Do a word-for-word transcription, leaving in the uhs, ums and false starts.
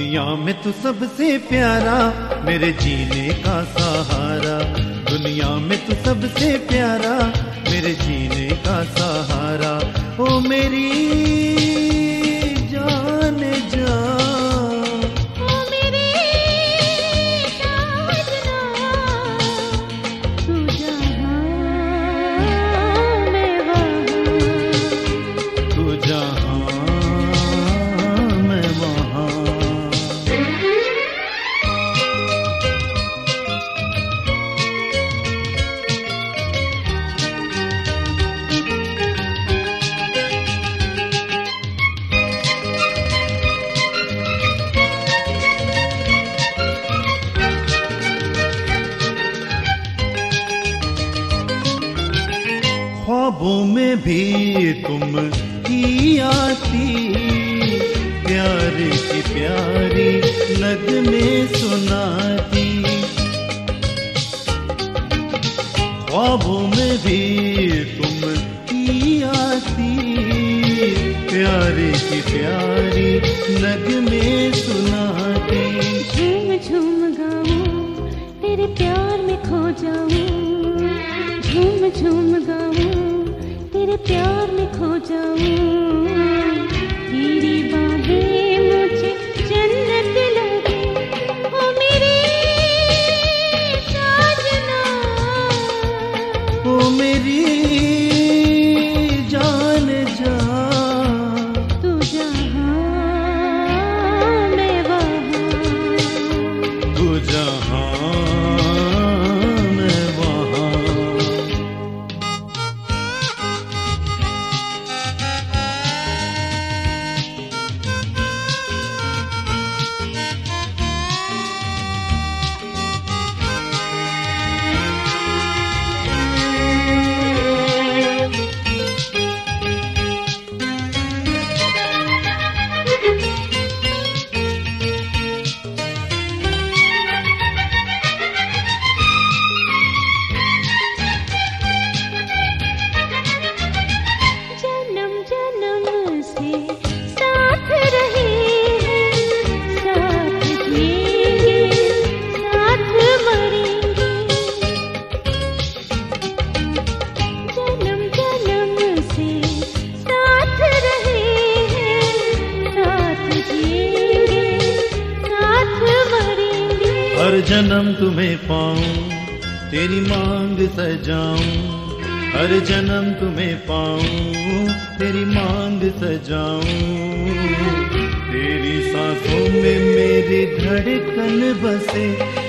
दुनिया में तू सबसे प्यारा, मेरे जीने का सहारा। दुनिया में तू सबसे प्यारा, मेरे जीने का सहारा। ओ मेरी जान जान, ओ मेरी साजना, तू जहाँ मैं वहाँ, तू जहाँ मैं वहाँ। ख्वाबों में भी तुम ही आती, प्यार की प्यारी नगमे सुनाती। ख्वाबों में भी तुम ही आती, प्यार की प्यारी नगमे सुनाती। झूम झूम गाऊं, तेरे प्यार में खो जाऊं। झूम झूम गाऊं, तेरे प्यार में खो जाऊं। तेरी बाहें मुझे जन्नत लगे, ओ मेरी साजना, ओ मेरी जान जान, तू जहाँ मैं वहाँ, तू जहाँ मैं वहाँ। जन्म जन्म से साथ रहे हैं, साथ जिएंगे, साथ मरेंगे। जन्म जन्म से साथ रहे हैं, साथ जिएंगे, साथ मरेंगे। हर जन्म तुम्हें पाऊं, तेरी मांग सजाऊं। हर जन्म तुम्हें पाऊं, तेरी मांग सजाऊं। तेरी सांसों में मेरी धड़कन बसे,